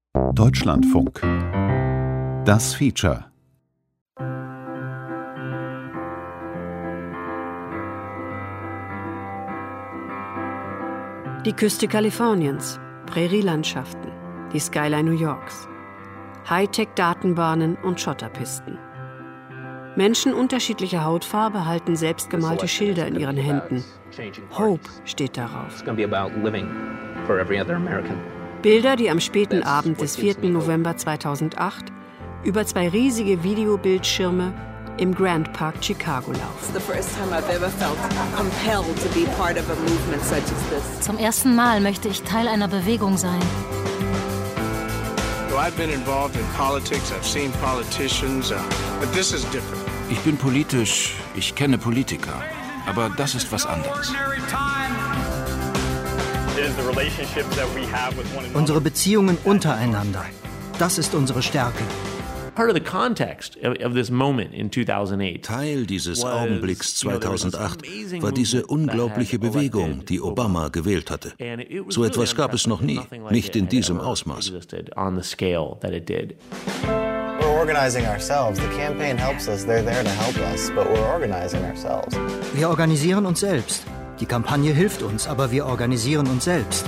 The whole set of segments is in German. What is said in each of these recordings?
Deutschlandfunk. Das Feature. Die Küste Kaliforniens, Prärielandschaften, die Skyline New Yorks, Hightech-Datenbahnen und Schotterpisten. Menschen unterschiedlicher Hautfarbe halten selbstgemalte Schilder in ihren Händen. Hope steht darauf. Bilder, die am späten Abend des 4. November 2008 über 2 riesige Videobildschirme im Grand Park Chicago laufen. Zum ersten Mal möchte ich Teil einer Bewegung sein. Ich bin politisch, ich kenne Politiker, aber das ist was anderes. Unsere Beziehungen untereinander, das ist unsere Stärke. Teil dieses Augenblicks 2008 war diese unglaubliche Bewegung, die Obama gewählt hatte. So etwas gab es noch nie, nicht in diesem Ausmaß. Wir organisieren uns selbst. Die Kampagne hilft uns, aber wir organisieren uns selbst.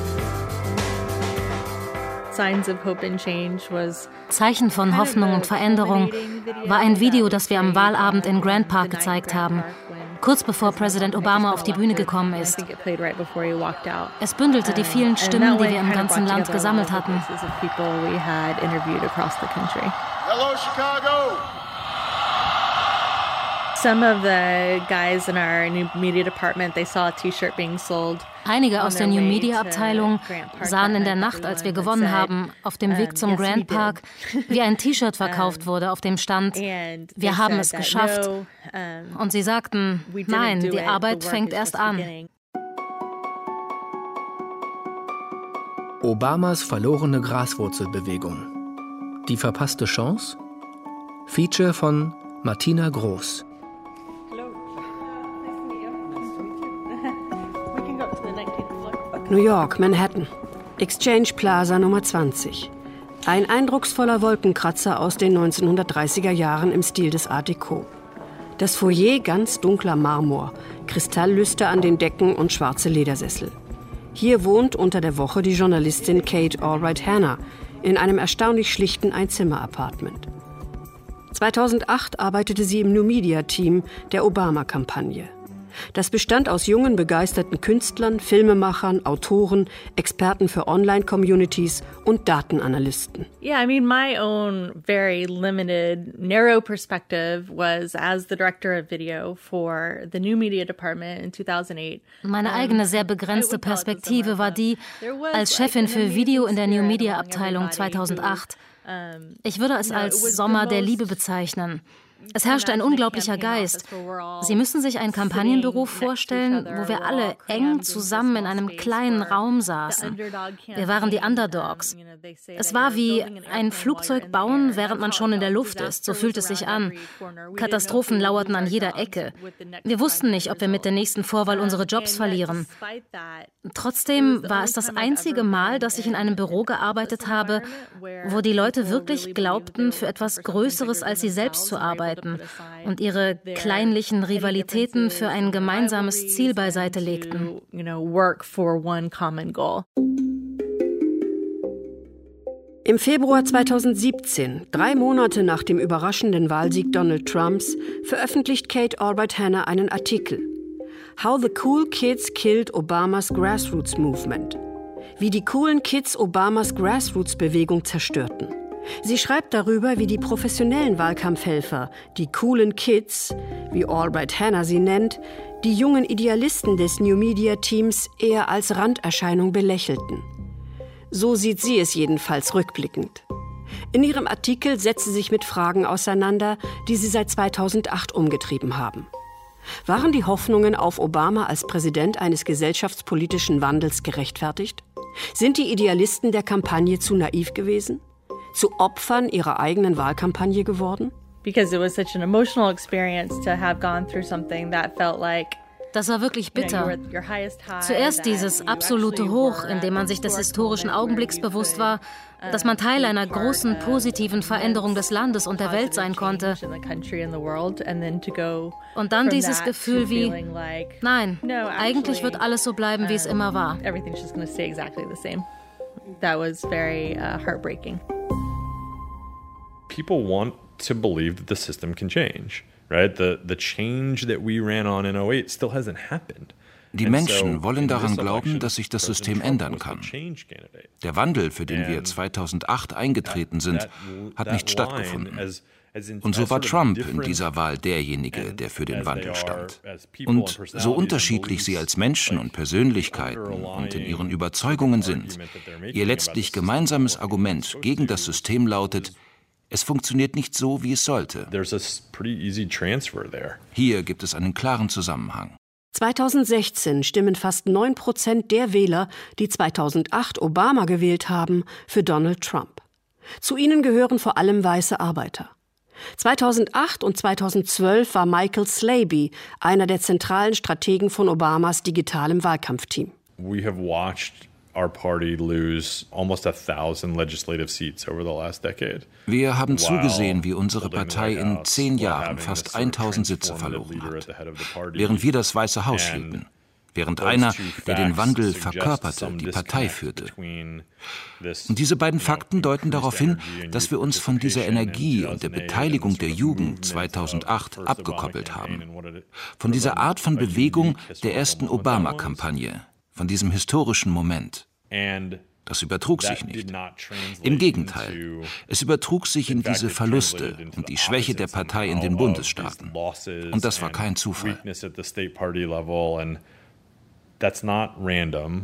Zeichen von Hoffnung und Veränderung war ein Video, das wir am Wahlabend in Grand Park gezeigt haben, kurz bevor Präsident Obama auf die Bühne gekommen ist. Es bündelte die vielen Stimmen, die wir im ganzen Land gesammelt hatten. Hello, Chicago! Einige aus der New Media Abteilung sahen in der Nacht, als wir gewonnen haben, auf dem Weg zum Grand Park, wie ein T-Shirt verkauft wurde, auf dem stand: Wir haben es geschafft. Und sie sagten: Nein, die Arbeit fängt erst an. Obamas verlorene Graswurzelbewegung. Die verpasste Chance? Feature von Martina Groß. New York, Manhattan. Exchange Plaza Nummer 20. Ein eindrucksvoller Wolkenkratzer aus den 1930er Jahren im Stil des Art Deco. Das Foyer ganz dunkler Marmor, Kristalllüster an den Decken und schwarze Ledersessel. Hier wohnt unter der Woche die Journalistin Kate Albright Hanna in einem erstaunlich schlichten Einzimmer-Apartment. 2008 arbeitete sie im New Media Team der Obama-Kampagne. Das bestand aus jungen, begeisterten Künstlern, Filmemachern, Autoren, Experten für Online-Communities und Datenanalysten. My own very limited, narrow perspective was as the director of video for the New Media Department in 2008. Meine eigene sehr begrenzte Perspektive war die als Chefin für Video in der New Media Abteilung 2008. Ich würde es als Sommer der Liebe bezeichnen. Es herrschte ein unglaublicher Geist. Sie müssen sich ein Kampagnenbüro vorstellen, wo wir alle eng zusammen in einem kleinen Raum saßen. Wir waren die Underdogs. Es war wie ein Flugzeug bauen, während man schon in der Luft ist. So fühlt es sich an. Katastrophen lauerten an jeder Ecke. Wir wussten nicht, ob wir mit der nächsten Vorwahl unsere Jobs verlieren. Trotzdem war es das einzige Mal, dass ich in einem Büro gearbeitet habe, wo die Leute wirklich glaubten, für etwas Größeres als sie selbst zu arbeiten und ihre kleinlichen Rivalitäten für ein gemeinsames Ziel beiseite legten. Im Februar 2017, 3 Monate nach dem überraschenden Wahlsieg Donald Trumps, veröffentlicht Kate Albright Hanna einen Artikel. How the Cool Kids Killed Obamas Grassroots Movement. Wie die coolen Kids Obamas Grassroots-Bewegung zerstörten. Sie schreibt darüber, wie die professionellen Wahlkampfhelfer, die coolen Kids, wie Albright Hanna sie nennt, die jungen Idealisten des New Media Teams eher als Randerscheinung belächelten. So sieht sie es jedenfalls rückblickend. In ihrem Artikel setzt sie sich mit Fragen auseinander, die sie seit 2008 umgetrieben haben. Waren die Hoffnungen auf Obama als Präsident eines gesellschaftspolitischen Wandels gerechtfertigt? Sind die Idealisten der Kampagne zu naiv gewesen? Zu Opfern ihrer eigenen Wahlkampagne geworden? Because it was such an emotional experience to have gone through something that felt like Das war wirklich bitter. Zuerst dieses absolute Hoch, in dem man sich des historischen Augenblicks bewusst war, dass man Teil einer großen positiven Veränderung des Landes und der Welt sein konnte. Und dann dieses Gefühl wie, nein, eigentlich wird alles so bleiben, wie es immer war. That was very heartbreaking. People want to believe that the system can change, right? The change that we ran on in 2008 still hasn't happened. Die Menschen wollen daran glauben, dass sich das System ändern kann. Der Wandel, für den wir 2008 eingetreten sind, hat nicht stattgefunden. Und so war Trump in dieser Wahl derjenige, der für den Wandel stand. Und so unterschiedlich sie als Menschen und Persönlichkeiten und in ihren Überzeugungen sind, ihr letztlich gemeinsames Argument gegen das System lautet: Es funktioniert nicht so, wie es sollte. Hier gibt es einen klaren Zusammenhang. 2016 stimmen fast 9% der Wähler, die 2008 Obama gewählt haben, für Donald Trump. Zu ihnen gehören vor allem weiße Arbeiter. 2008 und 2012 war Michael Slaby einer der zentralen Strategen von Obamas digitalem Wahlkampfteam. We have watched our party lose almost 1,000 legislative seats over the last decade. Wir haben zugesehen, wie unsere Partei in 10 Jahren fast 1.000 Sitze verloren hat, während wir das Weiße Haus hielten, während einer, der den Wandel verkörperte, die Partei führte. Und diese beiden Fakten deuten darauf hin, dass wir uns von dieser Energie und der Beteiligung der Jugend 2008 abgekoppelt haben. Von dieser Art von Bewegung der ersten Obama-Kampagne, von diesem historischen Moment. Das übertrug sich nicht. Im Gegenteil, es übertrug sich in diese Verluste und die Schwäche der Partei in den Bundesstaaten. Und das war kein Zufall. That's not random.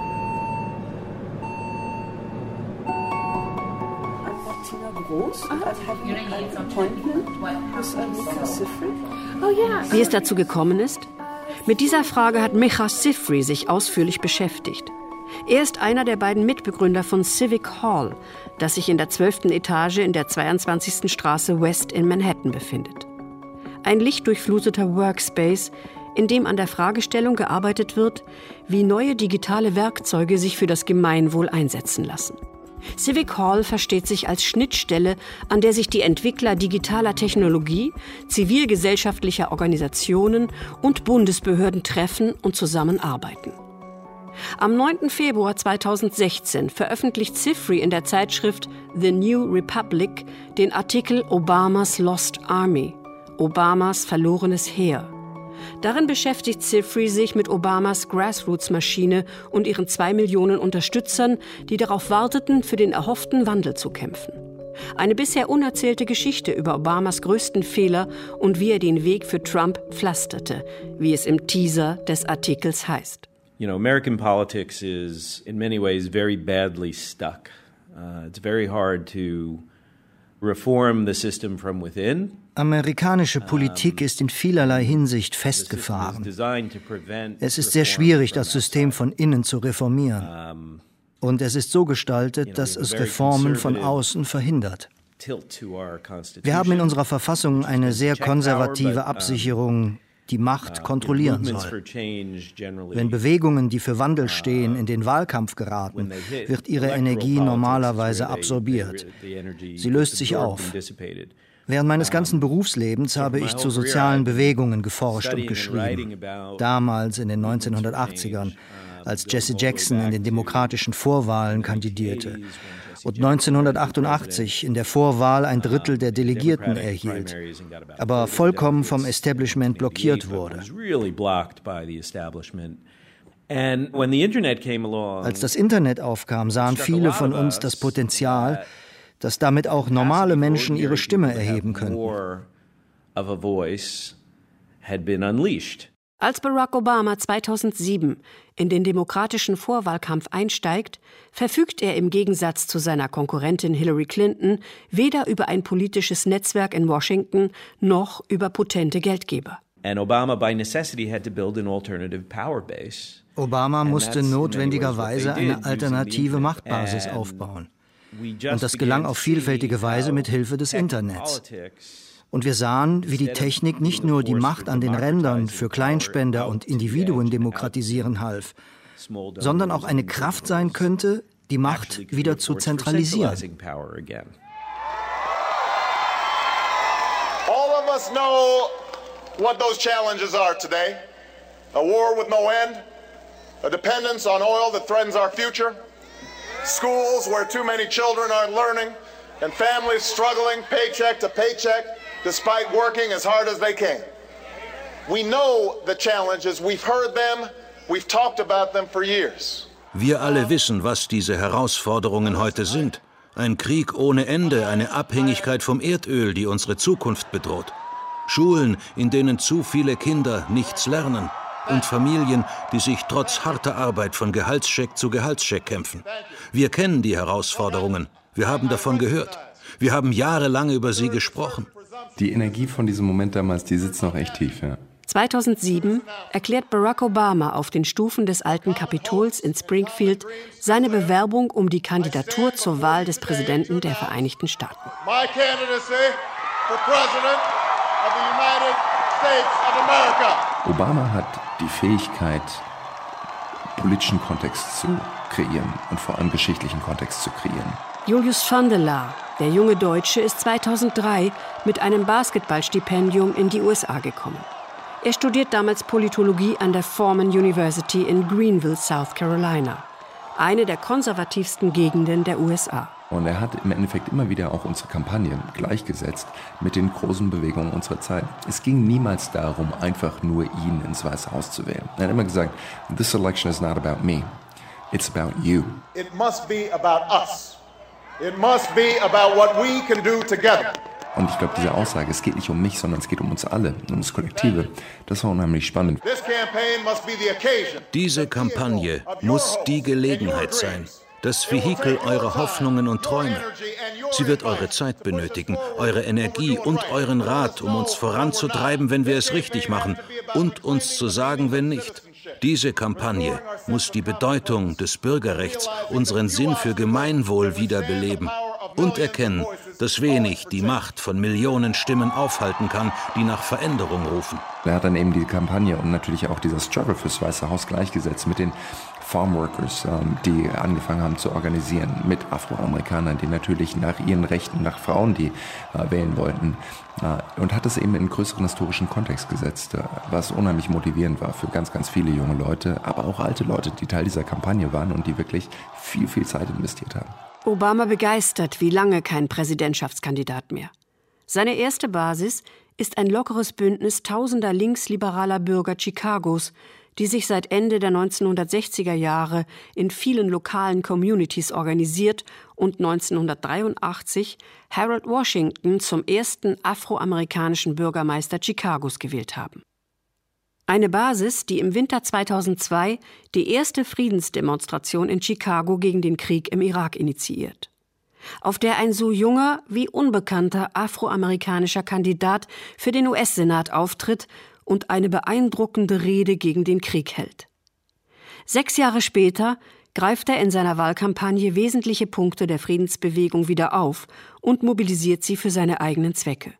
Wie es dazu gekommen ist? Mit dieser Frage hat Micha Sifry sich ausführlich beschäftigt. Er ist einer der beiden Mitbegründer von Civic Hall, das sich in der 12. Etage in der 22. Straße West in Manhattan befindet. Ein lichtdurchfluteter Workspace, in dem an der Fragestellung gearbeitet wird, wie neue digitale Werkzeuge sich für das Gemeinwohl einsetzen lassen. Civic Hall versteht sich als Schnittstelle, an der sich die Entwickler digitaler Technologie, zivilgesellschaftlicher Organisationen und Bundesbehörden treffen und zusammenarbeiten. Am 9. Februar 2016 veröffentlicht Sifry in der Zeitschrift The New Republic den Artikel Obamas Lost Army, Obamas verlorenes Heer. Darin beschäftigt Sifry sich mit Obamas Grassroots-Maschine und ihren 2 Millionen Unterstützern, die darauf warteten, für den erhofften Wandel zu kämpfen. Eine bisher unerzählte Geschichte über Obamas größten Fehler und wie er den Weg für Trump pflasterte, wie es im Teaser des Artikels heißt. You know, American politics is in many ways very badly stuck. It's very hard to reform the system from within. Amerikanische Politik ist in vielerlei Hinsicht festgefahren. Es ist sehr schwierig, das System von innen zu reformieren. Und es ist so gestaltet, dass es Reformen von außen verhindert. Wir haben in unserer Verfassung eine sehr konservative Absicherung, die Macht kontrollieren soll. Wenn Bewegungen, die für Wandel stehen, in den Wahlkampf geraten, wird ihre Energie normalerweise absorbiert. Sie löst sich auf. Während meines ganzen Berufslebens habe ich zu sozialen Bewegungen geforscht und geschrieben. Damals in den 1980ern, als Jesse Jackson in den demokratischen Vorwahlen kandidierte und 1988 in der Vorwahl 1/3 der Delegierten erhielt, aber vollkommen vom Establishment blockiert wurde. Als das Internet aufkam, sahen viele von uns das Potenzial, dass damit auch normale Menschen ihre Stimme erheben könnten. Als Barack Obama 2007 in den demokratischen Vorwahlkampf einsteigt, verfügt er im Gegensatz zu seiner Konkurrentin Hillary Clinton weder über ein politisches Netzwerk in Washington noch über potente Geldgeber. Obama musste notwendigerweise eine alternative Machtbasis aufbauen. Und das gelang auf vielfältige Weise mit Hilfe des Internets. Und wir sahen, wie die Technik nicht nur die Macht an den Rändern für Kleinspender und Individuen demokratisieren half, sondern auch eine Kraft sein könnte, die Macht wieder zu zentralisieren. All of us know what those challenges are today. A war with no end, a dependence on oil that threatens our future, schools where too many children aren't learning, and families struggling paycheck to paycheck despite working as hard as they can. We know the challenges, we've heard them, we've talked about them for years. Wir alle wissen, was diese Herausforderungen heute sind. Ein Krieg ohne Ende, eine Abhängigkeit vom Erdöl, die unsere Zukunft bedroht. Schulen, in denen zu viele Kinder nichts lernen. Und Familien, die sich trotz harter Arbeit von Gehaltscheck zu Gehaltscheck kämpfen. Wir kennen die Herausforderungen. Wir haben davon gehört. Wir haben jahrelang über sie gesprochen. Die Energie von diesem Moment damals, die sitzt noch echt tief, ja. 2007 erklärt Barack Obama auf den Stufen des alten Kapitols in Springfield seine Bewerbung um die Kandidatur zur Wahl des Präsidenten der Vereinigten Staaten. My candidacy for President of the United States of America. Obama hat die Fähigkeit, politischen Kontext zu kreieren und vor allem geschichtlichen Kontext zu kreieren. Julius van der Laar, der junge Deutsche, ist 2003 mit einem Basketballstipendium in die USA gekommen. Er studiert damals Politologie an der Furman University in Greenville, South Carolina, eine der konservativsten Gegenden der USA. Und er hat im Endeffekt immer wieder auch unsere Kampagne gleichgesetzt mit den großen Bewegungen unserer Zeit. Es ging niemals darum, einfach nur ihn ins Weiße Haus zu wählen. Er hat immer gesagt, this election is not about me, it's about you. It must be about us. It must be about what we can do together. Und ich glaube, diese Aussage, es geht nicht um mich, sondern es geht um uns alle, um das Kollektive, das war unheimlich spannend. Diese Kampagne muss die Gelegenheit sein, das Vehikel eurer Hoffnungen und Träume. Sie wird eure Zeit benötigen, eure Energie und euren Rat, um uns voranzutreiben, wenn wir es richtig machen, und uns zu sagen, wenn nicht. Diese Kampagne muss die Bedeutung des Bürgerrechts, unseren Sinn für Gemeinwohl wiederbeleben und erkennen, dass wenig die Macht von Millionen Stimmen aufhalten kann, die nach Veränderung rufen. Er hat dann eben die Kampagne und natürlich auch dieser Struggle fürs Weiße Haus gleichgesetzt mit den Farmworkers, die angefangen haben zu organisieren, mit Afroamerikanern, die natürlich nach ihren Rechten, nach Frauen, die wählen wollten, und hat es eben in einen größeren historischen Kontext gesetzt, was unheimlich motivierend war für ganz, ganz viele junge Leute, aber auch alte Leute, die Teil dieser Kampagne waren und die wirklich viel, viel Zeit investiert haben. Obama begeistert wie lange kein Präsidentschaftskandidat mehr. Seine erste Basis ist ein lockeres Bündnis tausender linksliberaler Bürger Chicagos, die sich seit Ende der 1960er Jahre in vielen lokalen Communities organisiert und 1983 Harold Washington zum ersten afroamerikanischen Bürgermeister Chicagos gewählt haben. Eine Basis, die im Winter 2002 die erste Friedensdemonstration in Chicago gegen den Krieg im Irak initiiert, auf der ein so junger wie unbekannter afroamerikanischer Kandidat für den US-Senat auftritt und eine beeindruckende Rede gegen den Krieg hält. 6 Jahre später greift er in seiner Wahlkampagne wesentliche Punkte der Friedensbewegung wieder auf und mobilisiert sie für seine eigenen Zwecke.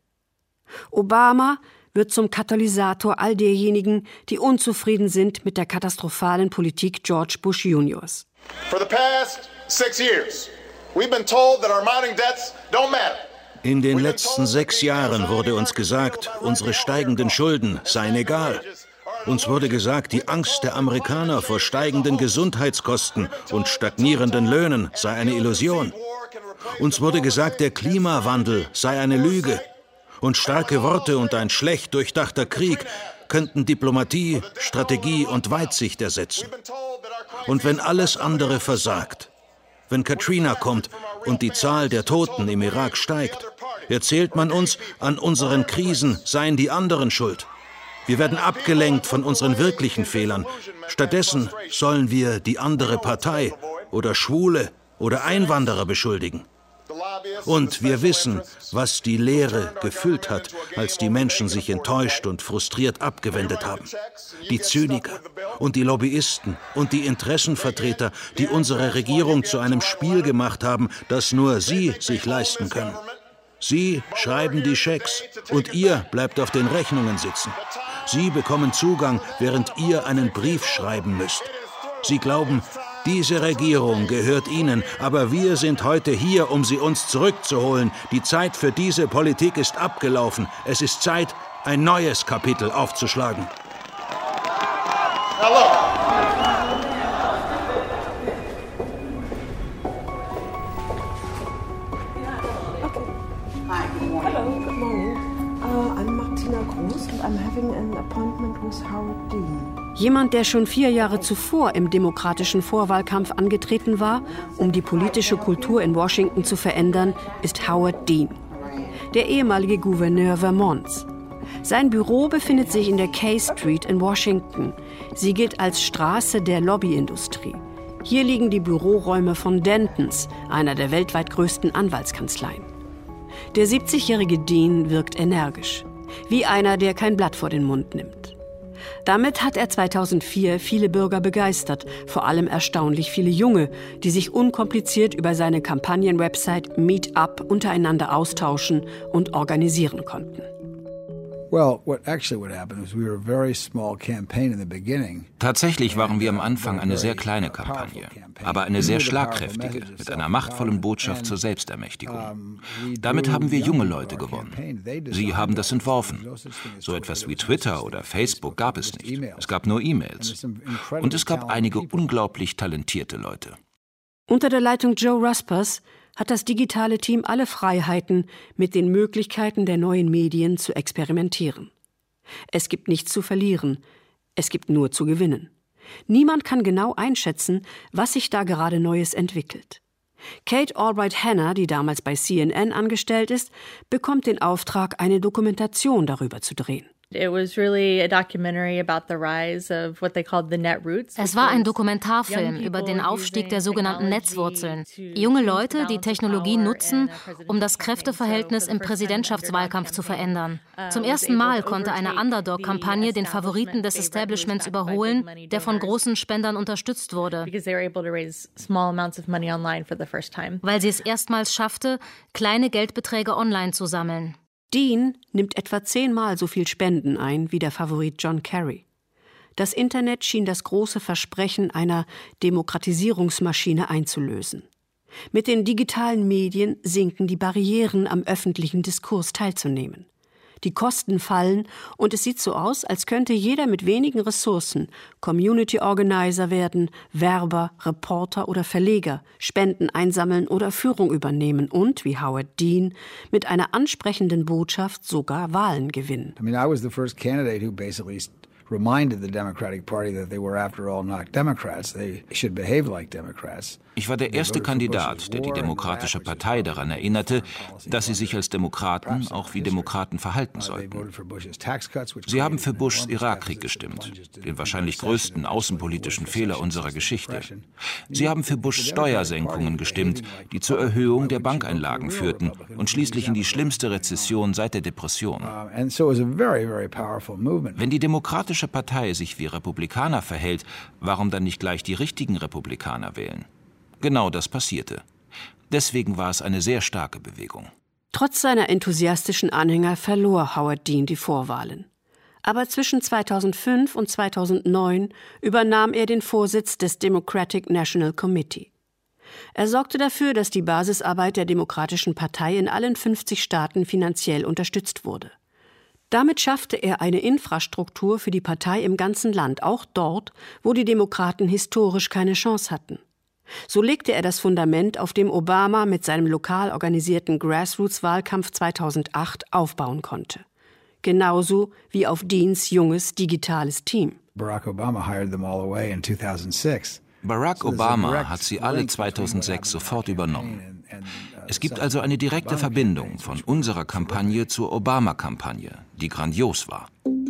Obama wird zum Katalysator all derjenigen, die unzufrieden sind mit der katastrophalen Politik George Bush Juniors. For the past 6 years, we've been told that our mounting debts don't matter. In den letzten 6 Jahren wurde uns gesagt, unsere steigenden Schulden seien egal. Uns wurde gesagt, die Angst der Amerikaner vor steigenden Gesundheitskosten und stagnierenden Löhnen sei eine Illusion. Uns wurde gesagt, der Klimawandel sei eine Lüge. Und starke Worte und ein schlecht durchdachter Krieg könnten Diplomatie, Strategie und Weitsicht ersetzen. Und wenn alles andere versagt, wenn Katrina kommt und die Zahl der Toten im Irak steigt, erzählt man uns, an unseren Krisen seien die anderen schuld. Wir werden abgelenkt von unseren wirklichen Fehlern. Stattdessen sollen wir die andere Partei oder Schwule oder Einwanderer beschuldigen. Und wir wissen, was die Leere gefüllt hat, als die Menschen sich enttäuscht und frustriert abgewendet haben. Die Zyniker und die Lobbyisten und die Interessenvertreter, die unsere Regierung zu einem Spiel gemacht haben, das nur sie sich leisten können. Sie schreiben die Schecks und ihr bleibt auf den Rechnungen sitzen. Sie bekommen Zugang, während ihr einen Brief schreiben müsst. Sie glauben, diese Regierung gehört ihnen, aber wir sind heute hier, um sie uns zurückzuholen. Die Zeit für diese Politik ist abgelaufen. Es ist Zeit, ein neues Kapitel aufzuschlagen. Now look. Hi, good morning. Hello, good morning. I'm Martina Groß and I'm having an appointment with Howard Dean. Jemand, der schon 4 Jahre zuvor im demokratischen Vorwahlkampf angetreten war, um die politische Kultur in Washington zu verändern, ist Howard Dean, der ehemalige Gouverneur Vermonts. Sein Büro befindet sich in der K Street in Washington. Sie gilt als Straße der Lobbyindustrie. Hier liegen die Büroräume von Dentons, einer der weltweit größten Anwaltskanzleien. Der 70-jährige Dean wirkt energisch, wie einer, der kein Blatt vor den Mund nimmt. Damit hat er 2004 viele Bürger begeistert, vor allem erstaunlich viele Junge, die sich unkompliziert über seine Kampagnenwebsite Meetup untereinander austauschen und organisieren konnten. Tatsächlich waren wir am Anfang eine sehr kleine Kampagne, aber eine sehr schlagkräftige, mit einer machtvollen Botschaft zur Selbstermächtigung. Damit haben wir junge Leute gewonnen. Sie haben das entworfen. So etwas wie Twitter oder Facebook gab es nicht. Es gab nur E-Mails. Und es gab einige unglaublich talentierte Leute. Unter der Leitung Joe Ruspers hat das digitale Team alle Freiheiten, mit den Möglichkeiten der neuen Medien zu experimentieren. Es gibt nichts zu verlieren, es gibt nur zu gewinnen. Niemand kann genau einschätzen, was sich da gerade Neues entwickelt. Kate Albright Hanna, die damals bei CNN angestellt ist, bekommt den Auftrag, eine Dokumentation darüber zu drehen. Es war ein Dokumentarfilm über den Aufstieg der sogenannten Netzwurzeln. Junge Leute, die Technologie nutzen, um das Kräfteverhältnis im Präsidentschaftswahlkampf zu verändern. Zum ersten Mal konnte eine Underdog-Kampagne den Favoriten des Establishments überholen, der von großen Spendern unterstützt wurde. Weil sie es erstmals schaffte, kleine Geldbeträge online zu sammeln. Dean nimmt etwa 10-mal so viel Spenden ein wie der Favorit John Kerry. Das Internet schien das große Versprechen einer Demokratisierungsmaschine einzulösen. Mit den digitalen Medien sinken die Barrieren, am öffentlichen Diskurs teilzunehmen. Die Kosten fallen und es sieht so aus, als könnte jeder mit wenigen Ressourcen Community Organizer werden, Werber, Reporter oder Verleger, Spenden einsammeln oder Führung übernehmen und, wie Howard Dean, mit einer ansprechenden Botschaft sogar Wahlen gewinnen. I was the first candidate who basically reminded the Democratic Party that they were after all not Democrats. They should behave like Democrats. Ich war der erste Kandidat, der die Demokratische Partei daran erinnerte, dass sie sich als Demokraten auch wie Demokraten verhalten sollten. Sie haben für Bushs Irakkrieg gestimmt, den wahrscheinlich größten außenpolitischen Fehler unserer Geschichte. Sie haben für Bushs Steuersenkungen gestimmt, die zur Erhöhung der Bankeinlagen führten und schließlich in die schlimmste Rezession seit der Depression. Wenn die Demokratische Partei sich wie Republikaner verhält, warum dann nicht gleich die richtigen Republikaner wählen? Genau das passierte. Deswegen war es eine sehr starke Bewegung. Trotz seiner enthusiastischen Anhänger verlor Howard Dean die Vorwahlen. Aber zwischen 2005 und 2009 übernahm er den Vorsitz des Democratic National Committee. Er sorgte dafür, dass die Basisarbeit der Demokratischen Partei in allen 50 Staaten finanziell unterstützt wurde. Damit schaffte er eine Infrastruktur für die Partei im ganzen Land, auch dort, wo die Demokraten historisch keine Chance hatten. So legte er das Fundament, auf dem Obama mit seinem lokal organisierten Grassroots-Wahlkampf 2008 aufbauen konnte. Genauso wie auf Deans junges digitales Team. Barack Obama hired them all away in 2006. Barack Obama hat sie alle 2006 sofort übernommen. Es gibt also eine direkte Verbindung von unserer Kampagne zur Obama-Kampagne, die grandios war.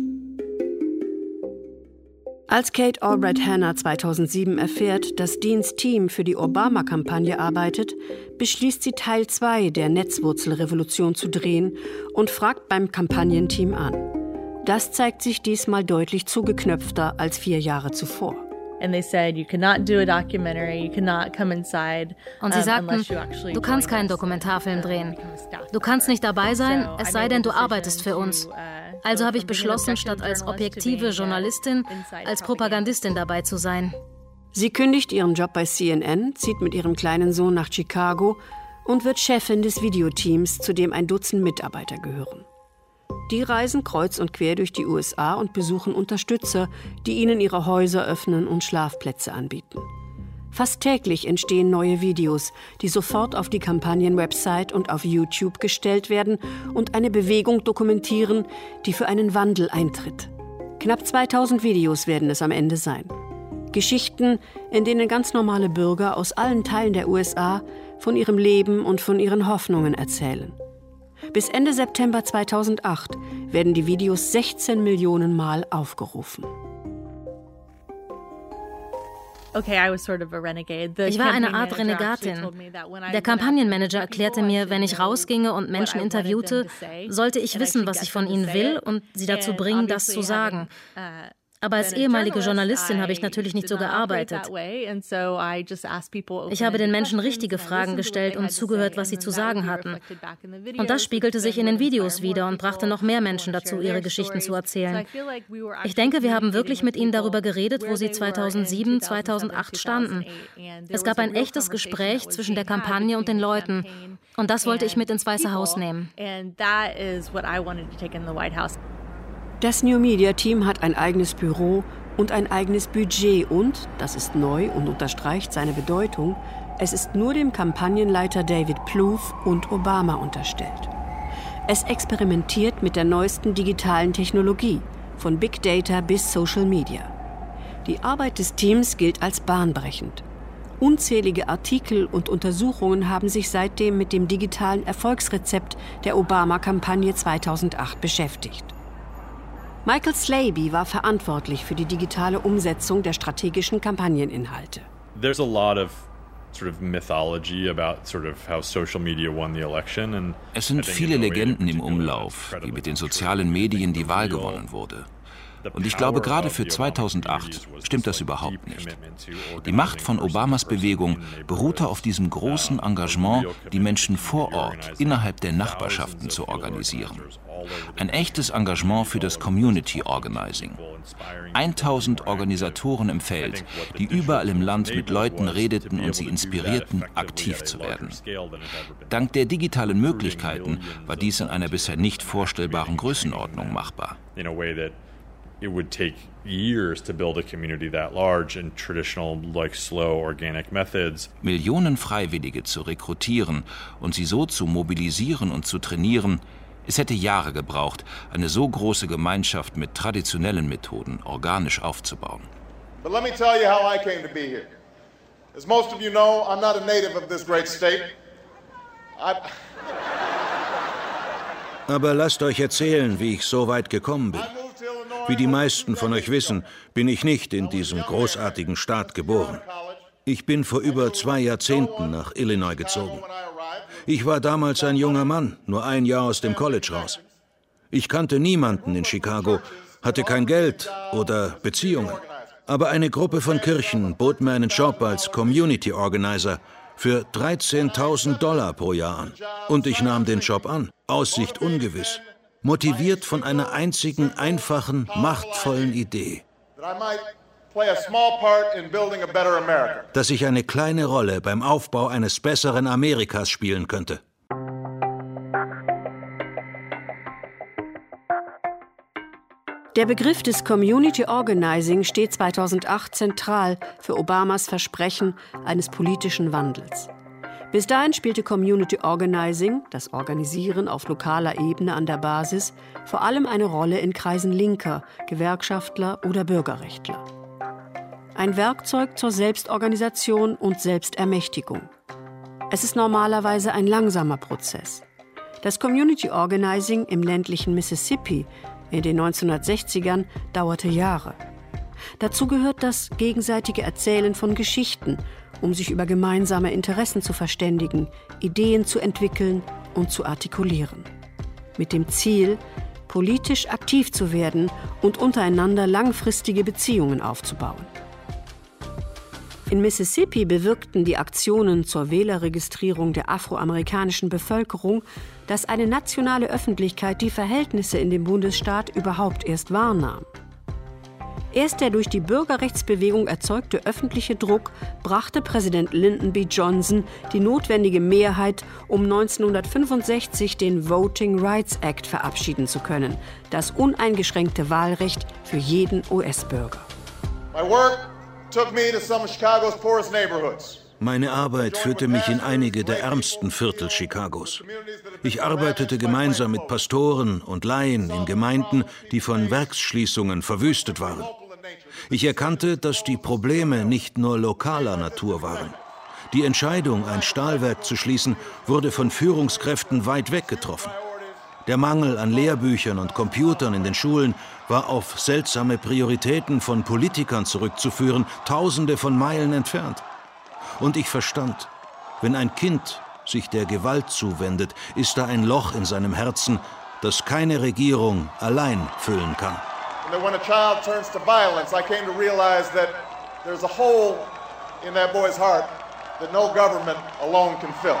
Als Kate Albright Hanna 2007 erfährt, dass Deans Team für die Obama-Kampagne arbeitet, beschließt sie, Teil 2 der Netzwurzelrevolution zu drehen und fragt beim Kampagnenteam an. Das zeigt sich diesmal deutlich zugeknöpfter als 4 Jahre zuvor. And they said you cannot do a documentary, you cannot come inside. Und sie sagten, du kannst keinen Dokumentarfilm drehen. Du kannst nicht dabei sein, es sei denn, du arbeitest für uns. Also habe ich beschlossen, statt als objektive Journalistin, als Propagandistin dabei zu sein. Sie kündigt ihren Job bei CNN, zieht mit ihrem kleinen Sohn nach Chicago und wird Chefin des Videoteams, zu dem ein Dutzend Mitarbeiter gehören. Die reisen kreuz und quer durch die USA und besuchen Unterstützer, die ihnen ihre Häuser öffnen und Schlafplätze anbieten. Fast täglich entstehen neue Videos, die sofort auf die Kampagnenwebsite und auf YouTube gestellt werden und eine Bewegung dokumentieren, die für einen Wandel eintritt. Knapp 2000 Videos werden es am Ende sein. Geschichten, in denen ganz normale Bürger aus allen Teilen der USA von ihrem Leben und von ihren Hoffnungen erzählen. Bis Ende September 2008 werden die Videos 16 Millionen Mal aufgerufen. Ich war eine Art Renegatin. Der Kampagnenmanager erklärte mir, wenn ich rausginge und Menschen interviewte, sollte ich wissen, was ich von ihnen will und sie dazu bringen, das zu sagen. Aber als ehemalige Journalistin habe ich natürlich nicht so gearbeitet. Ich habe den Menschen richtige Fragen gestellt und zugehört, was sie zu sagen hatten. Und das spiegelte sich in den Videos wider und brachte noch mehr Menschen dazu, ihre Geschichten zu erzählen. Ich denke, wir haben wirklich mit ihnen darüber geredet, wo sie 2007, 2008 standen. Es gab ein echtes Gespräch zwischen der Kampagne und den Leuten. Und das wollte ich mit ins Weiße Haus nehmen. Das New Media Team hat ein eigenes Büro und ein eigenes Budget und, das ist neu und unterstreicht seine Bedeutung, es ist nur dem Kampagnenleiter David Plouffe und Obama unterstellt. Es experimentiert mit der neuesten digitalen Technologie, von Big Data bis Social Media. Die Arbeit des Teams gilt als bahnbrechend. Unzählige Artikel und Untersuchungen haben sich seitdem mit dem digitalen Erfolgsrezept der Obama-Kampagne 2008 beschäftigt. Michael Slaby war verantwortlich für die digitale Umsetzung der strategischen Kampagneninhalte. There's a lot of mythology about how social media won the election, and es sind viele Legenden im Umlauf, wie mit den sozialen Medien die Wahl gewonnen wurde. Und ich glaube, gerade für 2008 stimmt das überhaupt nicht. Die Macht von Obamas Bewegung beruhte auf diesem großen Engagement, die Menschen vor Ort, innerhalb der Nachbarschaften zu organisieren. Ein echtes Engagement für das Community Organizing. 1000 Organisatoren im Feld, die überall im Land mit Leuten redeten und sie inspirierten, aktiv zu werden. Dank der digitalen Möglichkeiten war dies in einer bisher nicht vorstellbaren Größenordnung machbar. It would take years to build a community that large in traditional, slow, organic methods. Millionen Freiwillige zu rekrutieren und sie so zu mobilisieren und zu trainieren, es hätte Jahre gebraucht, eine so große Gemeinschaft mit traditionellen Methoden organisch aufzubauen. But let me tell you how I came to be here. As most of you know, I'm not a native of this great state. Aber lasst euch erzählen, wie ich so weit gekommen bin. Wie die meisten von euch wissen, bin ich nicht in diesem großartigen Staat geboren. Ich bin vor über 2 Jahrzehnten nach Illinois gezogen. Ich war damals ein junger Mann, nur ein Jahr aus dem College raus. Ich kannte niemanden in Chicago, hatte kein Geld oder Beziehungen. Aber eine Gruppe von Kirchen bot mir einen Job als Community Organizer für $13.000 pro Jahr an. Und ich nahm den Job an, Aussicht ungewiss. Motiviert von einer einzigen, einfachen, machtvollen Idee. Dass ich eine kleine Rolle beim Aufbau eines besseren Amerikas spielen könnte. Der Begriff des Community Organizing steht 2008 zentral für Obamas Versprechen eines politischen Wandels. Bis dahin spielte Community Organizing, das Organisieren auf lokaler Ebene an der Basis, vor allem eine Rolle in Kreisen Linker, Gewerkschaftler oder Bürgerrechtler. Ein Werkzeug zur Selbstorganisation und Selbstermächtigung. Es ist normalerweise ein langsamer Prozess. Das Community Organizing im ländlichen Mississippi in den 1960ern dauerte Jahre. Dazu gehört das gegenseitige Erzählen von Geschichten, um sich über gemeinsame Interessen zu verständigen, Ideen zu entwickeln und zu artikulieren. Mit dem Ziel, politisch aktiv zu werden und untereinander langfristige Beziehungen aufzubauen. In Mississippi bewirkten die Aktionen zur Wählerregistrierung der afroamerikanischen Bevölkerung, dass eine nationale Öffentlichkeit die Verhältnisse in dem Bundesstaat überhaupt erst wahrnahm. Erst der durch die Bürgerrechtsbewegung erzeugte öffentliche Druck brachte Präsident Lyndon B. Johnson die notwendige Mehrheit, um 1965 den Voting Rights Act verabschieden zu können, das uneingeschränkte Wahlrecht für jeden US-Bürger. Meine Arbeit führte mich in einige der ärmsten Viertel Chicagos. Ich arbeitete gemeinsam mit Pastoren und Laien in Gemeinden, die von Werksschließungen verwüstet waren. Ich erkannte, dass die Probleme nicht nur lokaler Natur waren. Die Entscheidung, ein Stahlwerk zu schließen, wurde von Führungskräften weit weg getroffen. Der Mangel an Lehrbüchern und Computern in den Schulen war auf seltsame Prioritäten von Politikern zurückzuführen, Tausende von Meilen entfernt. Und ich verstand, wenn ein Kind sich der Gewalt zuwendet, ist da ein Loch in seinem Herzen, das keine Regierung allein füllen kann. When a child turns to violence, I came to realize that there's a hole in that boy's heart that no government alone can fill.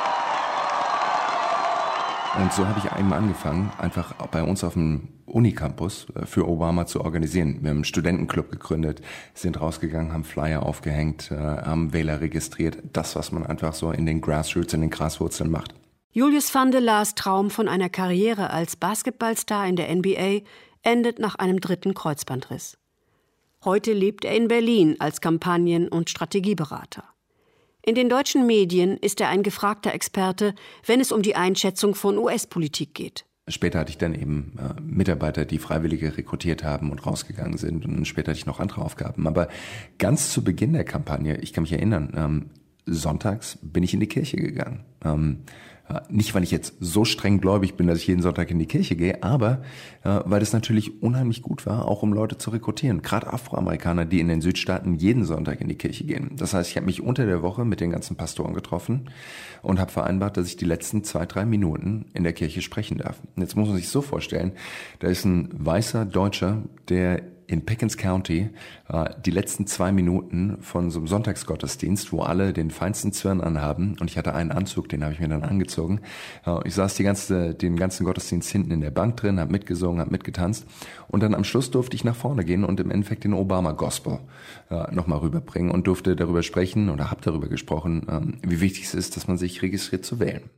Und so habe ich einmal angefangen, einfach bei uns auf dem Unicampus für Obama zu organisieren. Wir haben einen Studentenclub gegründet, sind rausgegangen, haben Flyer aufgehängt, haben Wähler registriert. Das, was man einfach so in den Grassroots, in den Graswurzeln macht. Julius van der Laars Traum von einer Karriere als Basketballstar in der NBA endet nach einem 3. Kreuzbandriss. Heute lebt er in Berlin als Kampagnen- und Strategieberater. In den deutschen Medien ist er ein gefragter Experte, wenn es um die Einschätzung von US-Politik geht. Später hatte ich dann eben Mitarbeiter, die Freiwillige rekrutiert haben und rausgegangen sind. Und später hatte ich noch andere Aufgaben. Aber ganz zu Beginn der Kampagne, ich kann mich erinnern, sonntags bin ich in die Kirche gegangen. Nicht, weil ich jetzt so streng gläubig bin, dass ich jeden Sonntag in die Kirche gehe, aber weil es natürlich unheimlich gut war, auch um Leute zu rekrutieren. Gerade Afroamerikaner, die in den Südstaaten jeden Sonntag in die Kirche gehen. Das heißt, ich habe mich unter der Woche mit den ganzen Pastoren getroffen und habe vereinbart, dass ich die letzten 2-3 Minuten in der Kirche sprechen darf. Und jetzt muss man sich so vorstellen, da ist ein weißer Deutscher, der in Pickens County die letzten 2 Minuten von so einem Sonntagsgottesdienst, wo alle den feinsten Zwirn anhaben, und ich hatte einen Anzug, den habe ich mir dann angezogen. Ich saß den ganzen Gottesdienst hinten in der Bank drin, habe mitgesungen, habe mitgetanzt, und dann am Schluss durfte ich nach vorne gehen und im Endeffekt den Obama-Gospel nochmal rüberbringen und durfte darüber sprechen oder habe darüber gesprochen, wie wichtig es ist, dass man sich registriert zu wählen.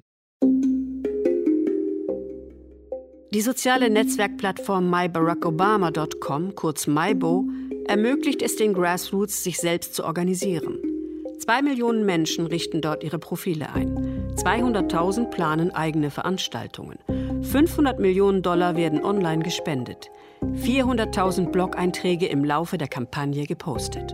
Die soziale Netzwerkplattform myBarackObama.com, kurz MyBo, ermöglicht es den Grassroots, sich selbst zu organisieren. 2 Millionen Menschen richten dort ihre Profile ein. 200.000 planen eigene Veranstaltungen. $500 Millionen werden online gespendet. 400.000 Blog-Einträge im Laufe der Kampagne gepostet.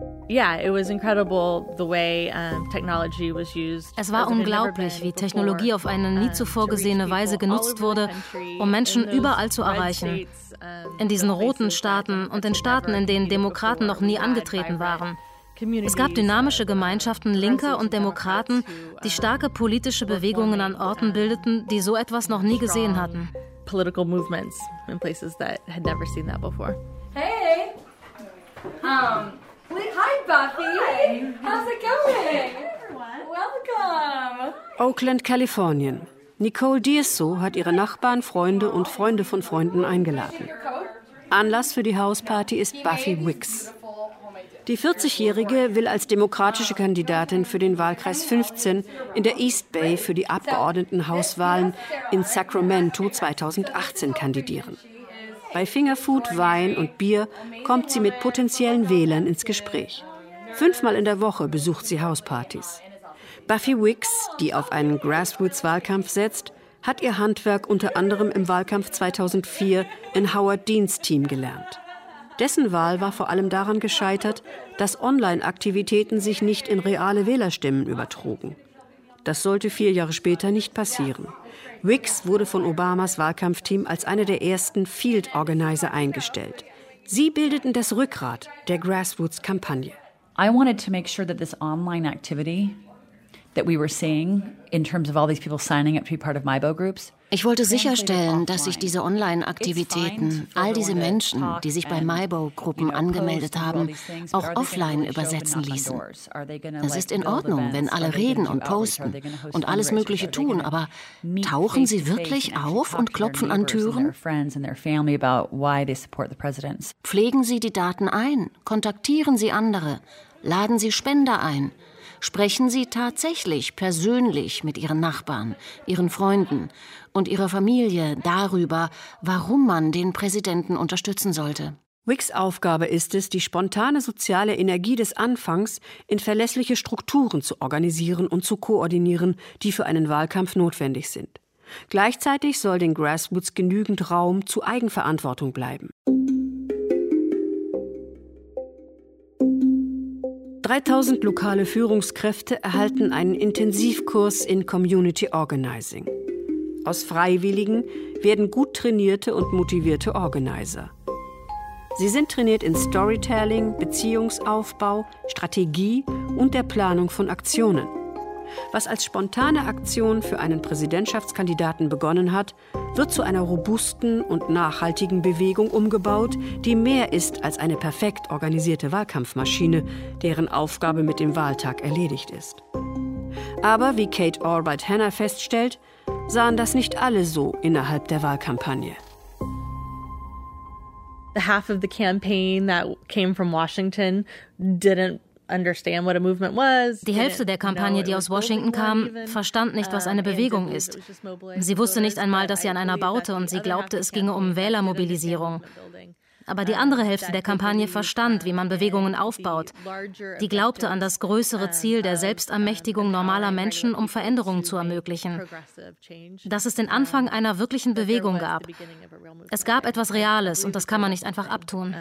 Es war unglaublich, wie Technologie auf eine nie zuvor gesehene Weise genutzt wurde, um Menschen überall zu erreichen. In diesen roten Staaten und in Staaten, in denen Demokraten noch nie angetreten waren. Es gab dynamische Gemeinschaften Linker und Demokraten, die starke politische Bewegungen an Orten bildeten, die so etwas noch nie gesehen hatten. Hey! Hi, Buffy! How's it going? Welcome! Oakland, Kalifornien. Nicole D'Irso hat ihre Nachbarn, Freunde und Freunde von Freunden eingeladen. Anlass für die Hausparty ist Buffy Wicks. Die 40-Jährige will als demokratische Kandidatin für den Wahlkreis 15 in der East Bay für die Abgeordnetenhauswahlen in Sacramento 2018 kandidieren. Bei Fingerfood, Wein und Bier kommt sie mit potenziellen Wählern ins Gespräch. 5-mal in der Woche besucht sie Hauspartys. Buffy Wicks, die auf einen Grassroots-Wahlkampf setzt, hat ihr Handwerk unter anderem im Wahlkampf 2004 in Howard Deans Team gelernt. Dessen Wahl war vor allem daran gescheitert, dass Online-Aktivitäten sich nicht in reale Wählerstimmen übertrugen. Das sollte 4 Jahre später nicht passieren. Wicks wurde von Obamas Wahlkampfteam als eine der ersten Field Organizer eingestellt. Sie bildeten das Rückgrat der Grassroots-Kampagne. I wanted to make sure that this online activity that we were seeing in terms of all these people signing up to be part of Maibo groups. Ich wollte sicherstellen, dass sich diese Online-Aktivitäten, all diese Menschen, die sich bei Maibo-Gruppen angemeldet haben, auch offline übersetzen ließen. Es ist in Ordnung, wenn alle reden und posten und alles Mögliche tun, aber tauchen sie wirklich auf und klopfen an Türen? Pflegen sie die Daten ein, kontaktieren sie andere, laden sie Spender ein. Sprechen Sie tatsächlich persönlich mit Ihren Nachbarn, Ihren Freunden und Ihrer Familie darüber, warum man den Präsidenten unterstützen sollte. Wicks Aufgabe ist es, die spontane soziale Energie des Anfangs in verlässliche Strukturen zu organisieren und zu koordinieren, die für einen Wahlkampf notwendig sind. Gleichzeitig soll den Grassroots genügend Raum zu Eigenverantwortung bleiben. 3000 lokale Führungskräfte erhalten einen Intensivkurs in Community Organizing. Aus Freiwilligen werden gut trainierte und motivierte Organizer. Sie sind trainiert in Storytelling, Beziehungsaufbau, Strategie und der Planung von Aktionen. Was als spontane Aktion für einen Präsidentschaftskandidaten begonnen hat, wird zu einer robusten und nachhaltigen Bewegung umgebaut, die mehr ist als eine perfekt organisierte Wahlkampfmaschine, deren Aufgabe mit dem Wahltag erledigt ist. Aber wie Kate Albright Hanna feststellt, sahen das nicht alle so innerhalb der Wahlkampagne. The half of the campaign that came from Washington didn't Die Hälfte der Kampagne, die aus Washington kam, verstand nicht, was eine Bewegung ist. Sie wusste nicht einmal, dass sie an einer baute und sie glaubte, es ginge um Wählermobilisierung. Aber die andere Hälfte der Kampagne verstand, wie man Bewegungen aufbaut. Die glaubte an das größere Ziel der Selbstermächtigung normaler Menschen, um Veränderungen zu ermöglichen. Dass es den Anfang einer wirklichen Bewegung gab. Es gab etwas Reales und das kann man nicht einfach abtun.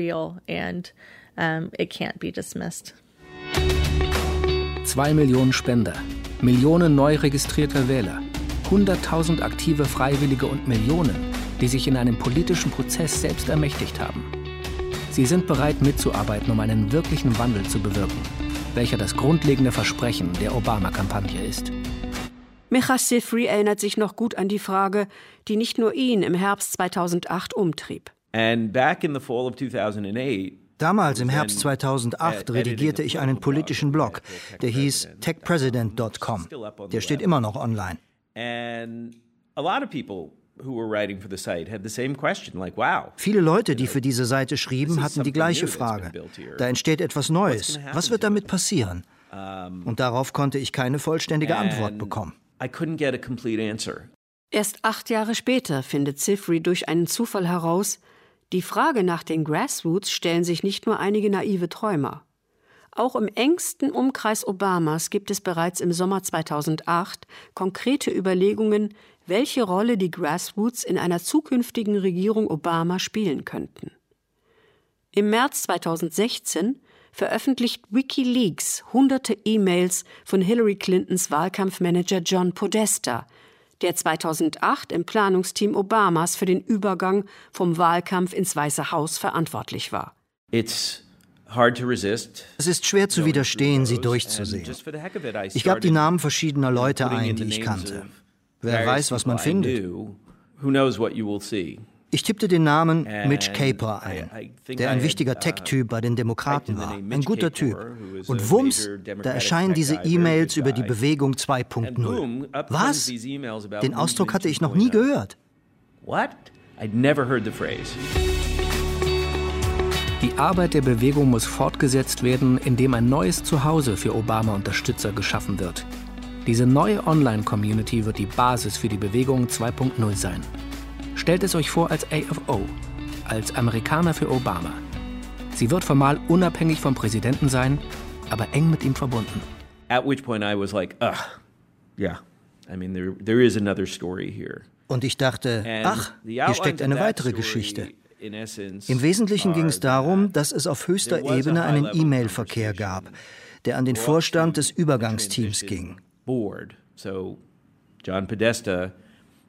It can't be dismissed. 2 Millionen Spender, Millionen neu registrierter Wähler, 100.000 aktive Freiwillige und Millionen, die sich in einem politischen Prozess selbst ermächtigt haben. Sie sind bereit mitzuarbeiten, um einen wirklichen Wandel zu bewirken, welcher das grundlegende Versprechen der Obama-Kampagne ist. Micha Sifry erinnert sich noch gut an die Frage, die nicht nur ihn im Herbst 2008 umtrieb. And back in the fall of 2008, damals im Herbst 2008 redigierte ich einen politischen Blog, der hieß techpresident.com. Der steht immer noch online. Viele Leute, die für diese Seite schrieben, hatten die gleiche Frage. Da entsteht etwas Neues. Was wird damit passieren? Und darauf konnte ich keine vollständige Antwort bekommen. Erst 8 Jahre später findet Sifry durch einen Zufall heraus, die Frage nach den Grassroots stellen sich nicht nur einige naive Träumer. Auch im engsten Umkreis Obamas gibt es bereits im Sommer 2008 konkrete Überlegungen, welche Rolle die Grassroots in einer zukünftigen Regierung Obama spielen könnten. Im März 2016 veröffentlicht WikiLeaks hunderte E-Mails von Hillary Clintons Wahlkampfmanager John Podesta, der 2008 im Planungsteam Obamas für den Übergang vom Wahlkampf ins Weiße Haus verantwortlich war. Es ist schwer zu widerstehen, sie durchzusehen. Ich gab die Namen verschiedener Leute ein, die ich kannte. Wer weiß, was man findet. Ich tippte den Namen Mitch Caper ein, der ein wichtiger Tech-Typ bei den Demokraten war. Ein guter Typ. Und wumms, da erscheinen diese E-Mails über die Bewegung 2.0. Was? Den Ausdruck hatte ich noch nie gehört. Die Arbeit der Bewegung muss fortgesetzt werden, indem ein neues Zuhause für Obama-Unterstützer geschaffen wird. Diese neue Online-Community wird die Basis für die Bewegung 2.0 sein. Stellt es euch vor als AFO, als Amerikaner für Obama. Sie wird formal unabhängig vom Präsidenten sein, aber eng mit ihm verbunden. At which point I was like, yeah, I mean, there is another story here. Und ich dachte, hier steckt eine weitere Geschichte. Im Wesentlichen ging es darum, dass es auf höchster Ebene einen E-Mail-Verkehr gab, der an den Vorstand des Übergangsteams ging.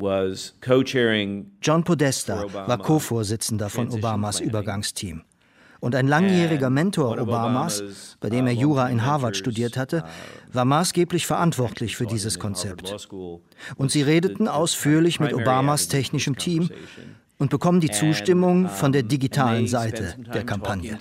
John Podesta war Co-Vorsitzender von Obamas Übergangsteam. Und ein langjähriger Mentor Obamas, bei dem er Jura in Harvard studiert hatte, war maßgeblich verantwortlich für dieses Konzept. Und sie redeten ausführlich mit Obamas technischem Team und bekommen die Zustimmung von der digitalen Seite der Kampagne.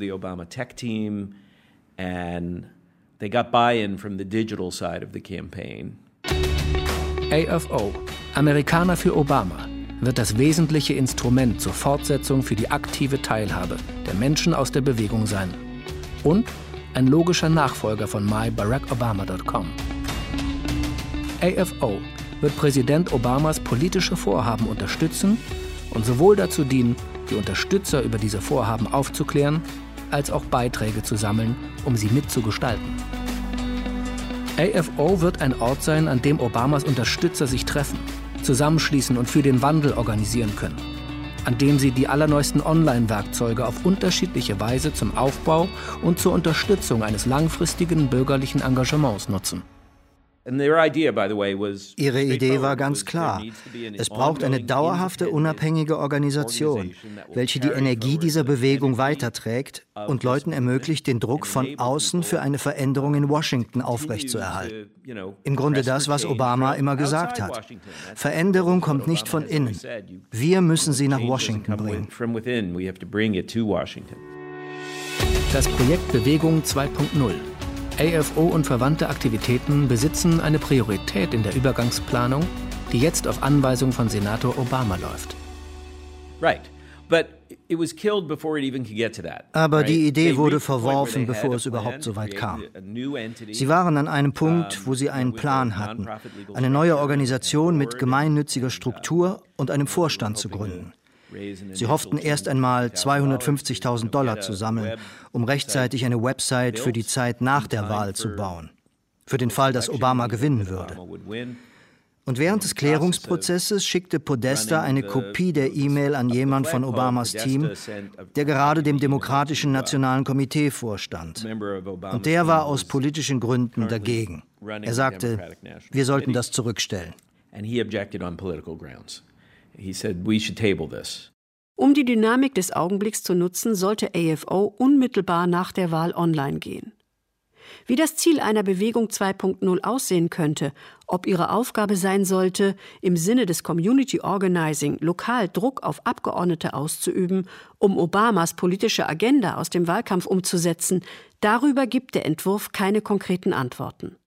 AFO, Amerikaner für Obama, wird das wesentliche Instrument zur Fortsetzung für die aktive Teilhabe der Menschen aus der Bewegung sein. Und ein logischer Nachfolger von MyBarackObama.com. AFO wird Präsident Obamas politische Vorhaben unterstützen und sowohl dazu dienen, die Unterstützer über diese Vorhaben aufzuklären, als auch Beiträge zu sammeln, um sie mitzugestalten. AFO wird ein Ort sein, an dem Obamas Unterstützer sich treffen, zusammenschließen und für den Wandel organisieren können, an dem sie die allerneuesten Online-Werkzeuge auf unterschiedliche Weise zum Aufbau und zur Unterstützung eines langfristigen bürgerlichen Engagements nutzen. Ihre Idee war ganz klar. Es braucht eine dauerhafte, unabhängige Organisation, welche die Energie dieser Bewegung weiterträgt und Leuten ermöglicht, den Druck von außen für eine Veränderung in Washington aufrechtzuerhalten. Im Grunde das, was Obama immer gesagt hat. Veränderung kommt nicht von innen. Wir müssen sie nach Washington bringen. Das Projekt Bewegung 2.0. AFO und verwandte Aktivitäten besitzen eine Priorität in der Übergangsplanung, die jetzt auf Anweisung von Senator Obama läuft. Aber die Idee wurde verworfen, bevor es überhaupt so weit kam. Sie waren an einem Punkt, wo sie einen Plan hatten, eine neue Organisation mit gemeinnütziger Struktur und einem Vorstand zu gründen. Sie hofften erst einmal $250.000 zu sammeln, um rechtzeitig eine Website für die Zeit nach der Wahl zu bauen, für den Fall, dass Obama gewinnen würde. Und während des Klärungsprozesses schickte Podesta eine Kopie der E-Mail an jemand von Obamas Team, der gerade dem Demokratischen Nationalen Komitee vorstand. Und der war aus politischen Gründen dagegen. Er sagte, wir sollten das zurückstellen. Um die Dynamik des Augenblicks zu nutzen, sollte AFO unmittelbar nach der Wahl online gehen. Wie das Ziel einer Bewegung 2.0 aussehen könnte, ob ihre Aufgabe sein sollte, im Sinne des Community Organizing lokal Druck auf Abgeordnete auszuüben, um Obamas politische Agenda aus dem Wahlkampf umzusetzen, darüber gibt der Entwurf keine konkreten Antworten.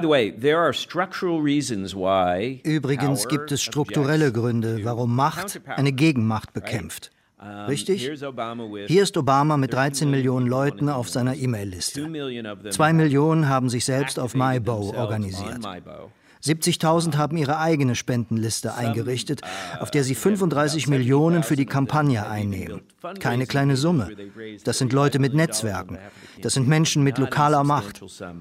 Übrigens gibt es strukturelle Gründe, warum Macht eine Gegenmacht bekämpft. Richtig? Hier ist Obama mit 13 Millionen Leuten auf seiner E-Mail-Liste. 2 Millionen haben sich selbst auf MyBo organisiert. 70.000 haben ihre eigene Spendenliste eingerichtet, auf der sie 35 Millionen für die Kampagne einnehmen. Keine kleine Summe. Das sind Leute mit Netzwerken. Das sind Menschen mit lokaler Macht.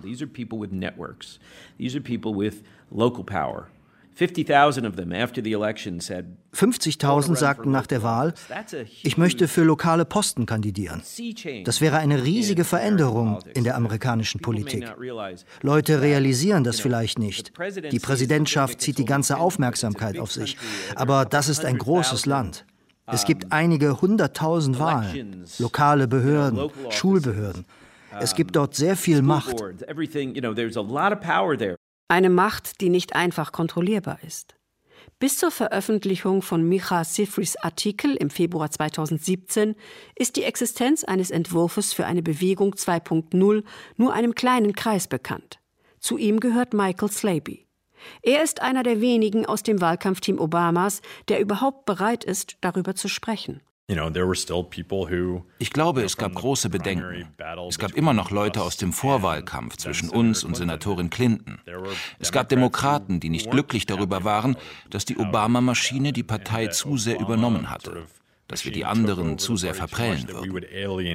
50.000 sagten nach der Wahl, ich möchte für lokale Posten kandidieren. Das wäre eine riesige Veränderung in der amerikanischen Politik. Leute realisieren das vielleicht nicht. Die Präsidentschaft zieht die ganze Aufmerksamkeit auf sich. Aber das ist ein großes Land. Es gibt einige 100.000 Wahlen, lokale Behörden, Schulbehörden. Es gibt dort sehr viel Macht. Eine Macht, die nicht einfach kontrollierbar ist. Bis zur Veröffentlichung von Micha Sifrys Artikel im Februar 2017 ist die Existenz eines Entwurfs für eine Bewegung 2.0 nur einem kleinen Kreis bekannt. Zu ihm gehört Michael Slaby. Er ist einer der wenigen aus dem Wahlkampfteam Obamas, der überhaupt bereit ist, darüber zu sprechen. Ich glaube, es gab große Bedenken. Es gab immer noch Leute aus dem Vorwahlkampf zwischen uns und Senatorin Clinton. Es gab Demokraten, die nicht glücklich darüber waren, dass die Obama-Maschine die Partei zu sehr übernommen hatte, dass wir die anderen zu sehr verprellen würden.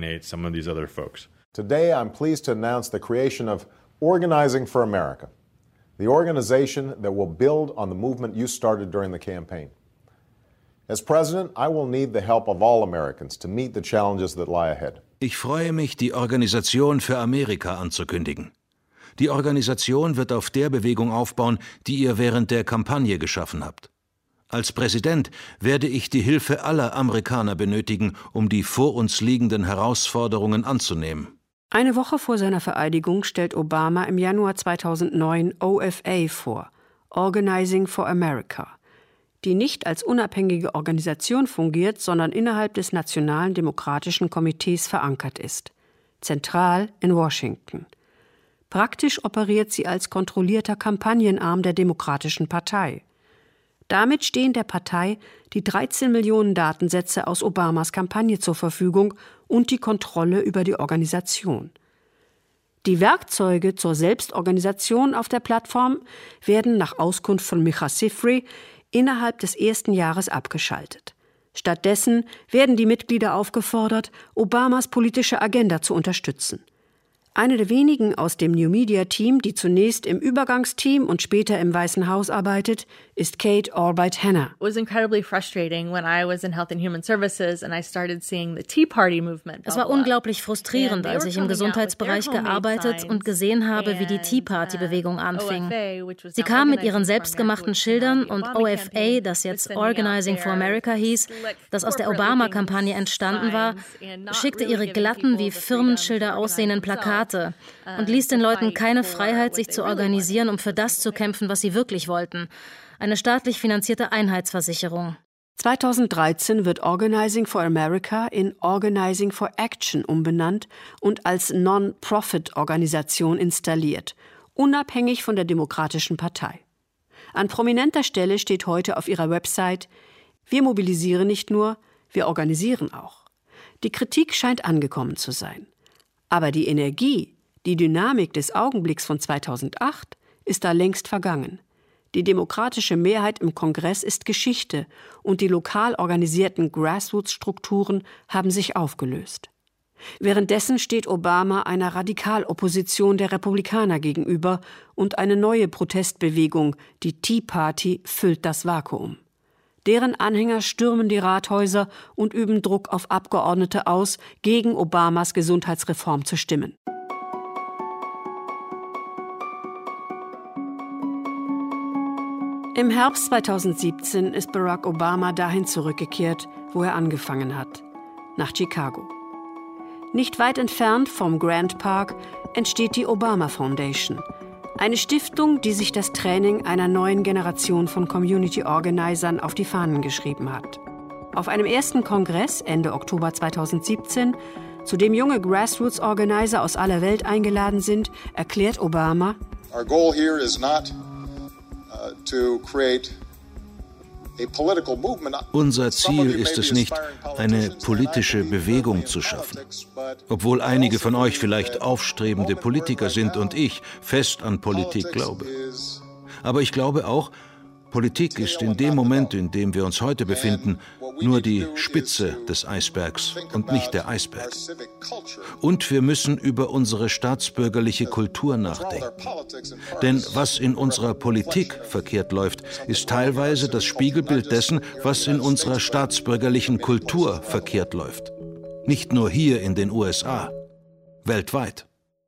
Today I'm pleased to announce the creation of Organizing for America, the organization that will build on the movement you started during the campaign. As President, I will need the help of all Americans to meet the challenges that lie ahead. Ich freue mich, die Organisation für Amerika anzukündigen. Die Organisation wird auf der Bewegung aufbauen, die ihr während der Kampagne geschaffen habt. Als Präsident werde ich die Hilfe aller Amerikaner benötigen, um die vor uns liegenden Herausforderungen anzunehmen. Eine Woche vor seiner Vereidigung stellt Obama im Januar 2009 OFA vor, Organizing for America, die nicht als unabhängige Organisation fungiert, sondern innerhalb des Nationalen Demokratischen Komitees verankert ist, zentral in Washington. Praktisch operiert sie als kontrollierter Kampagnenarm der Demokratischen Partei. Damit stehen der Partei die 13 Millionen Datensätze aus Obamas Kampagne zur Verfügung und die Kontrolle über die Organisation. Die Werkzeuge zur Selbstorganisation auf der Plattform werden nach Auskunft von Micha Sifry innerhalb des ersten Jahres abgeschaltet. Stattdessen werden die Mitglieder aufgefordert, Obamas politische Agenda zu unterstützen. Eine der wenigen aus dem New Media Team, die zunächst im Übergangsteam und später im Weißen Haus arbeitet, ist Kate Albright Hanna. It was incredibly frustrating when I was in Health and Human Services and I started seeing the Tea Party movement. Es war unglaublich frustrierend, als ich im Gesundheitsbereich gearbeitet und gesehen habe, wie die Tea Party Bewegung anfing. Sie kamen mit ihren selbstgemachten Schildern und OFA, das jetzt Organizing for America hieß, das aus der Obama-Kampagne entstanden war, schickte ihre glatten wie Firmenschilder aussehenden Plakate und ließ den Leuten keine Freiheit, sich zu organisieren, um für das zu kämpfen, was sie wirklich wollten. Eine staatlich finanzierte Einheitsversicherung. 2013 wird Organizing for America in Organizing for Action umbenannt und als Non-Profit-Organisation installiert, unabhängig von der Demokratischen Partei. An prominenter Stelle steht heute auf ihrer Website: Wir mobilisieren nicht nur, wir organisieren auch. Die Kritik scheint angekommen zu sein. Aber die Energie, die Dynamik des Augenblicks von 2008 ist da längst vergangen. Die demokratische Mehrheit im Kongress ist Geschichte und die lokal organisierten Grassroots-Strukturen haben sich aufgelöst. Währenddessen steht Obama einer Radikalopposition der Republikaner gegenüber und eine neue Protestbewegung, die Tea Party, füllt das Vakuum. Deren Anhänger stürmen die Rathäuser und üben Druck auf Abgeordnete aus, gegen Obamas Gesundheitsreform zu stimmen. Im Herbst 2017 ist Barack Obama dahin zurückgekehrt, wo er angefangen hat, nach Chicago. Nicht weit entfernt vom Grant Park entsteht die Obama Foundation, eine Stiftung, die sich das Training einer neuen Generation von Community-Organisern auf die Fahnen geschrieben hat. Auf einem ersten Kongress Ende Oktober 2017, zu dem junge Grassroots-Organizer aus aller Welt eingeladen sind, erklärt Obama: Our goal here is not to create a political movement. Unser Ziel ist es nicht, eine politische Bewegung zu schaffen. Obwohl einige von euch vielleicht aufstrebende Politiker sind und ich fest an Politik glaube. Aber ich glaube auch, Politik ist in dem Moment, in dem wir uns heute befinden, nur die Spitze des Eisbergs und nicht der Eisberg. Und wir müssen über unsere staatsbürgerliche Kultur nachdenken. Denn was in unserer Politik verkehrt läuft, ist teilweise das Spiegelbild dessen, was in unserer staatsbürgerlichen Kultur verkehrt läuft. Nicht nur hier in den USA, weltweit.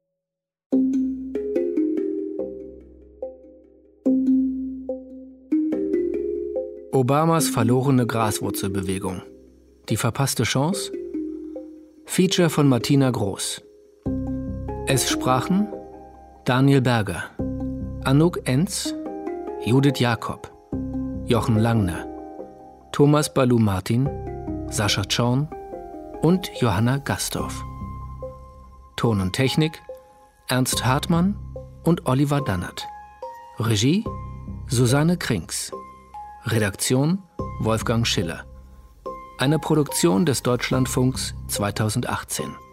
Obamas verlorene Graswurzelbewegung. Die verpasste Chance? Feature von Martina Groß. Es sprachen Daniel Berger, Anouk Enz, Judith Jakob, Jochen Langner, Thomas Balu-Martin, Sascha Czorn und Johanna Gastorf. Ton und Technik Ernst Hartmann und Oliver Dannert. Regie Susanne Krings. Redaktion Wolfgang Schiller. Eine Produktion des Deutschlandfunks 2018.